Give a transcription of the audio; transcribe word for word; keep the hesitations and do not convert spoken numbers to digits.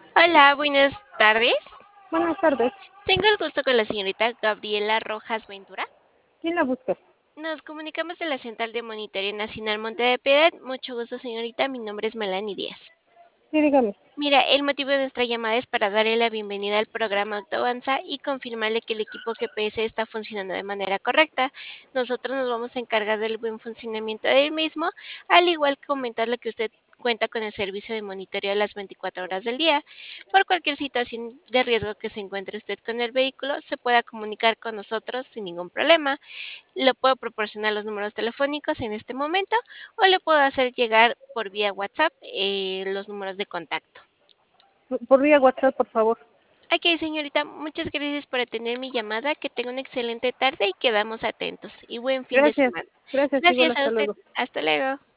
Hola, buenas tardes. Buenas tardes. Tengo el gusto con la señorita Gabriela Rojas Ventura. ¿Quién la busca? Nos comunicamos de la Central de Monitoreo Nacional Monte de Piedad. Mucho gusto, señorita. Mi nombre es Melanie Díaz. Sí, dígame. Mira, el motivo de nuestra llamada es para darle la bienvenida al programa Autoavanza y confirmarle que el equipo G P S está funcionando de manera correcta. Nosotros nos vamos a encargar del buen funcionamiento del mismo, al igual que comentarle que usted cuenta con el servicio de monitoreo las veinticuatro horas del día. Por cualquier situación de riesgo que se encuentre usted con el vehículo, se pueda comunicar con nosotros sin ningún problema. Le puedo proporcionar los números telefónicos en este momento o le puedo hacer llegar por vía WhatsApp eh, los números de contacto. Por vía WhatsApp, por favor. Ok, señorita, muchas gracias por atender mi llamada. Que tenga una excelente tarde y quedamos atentos. Y buen fin de Gracias. semana. Gracias, igual, Gracias a hasta usted. luego. Hasta luego.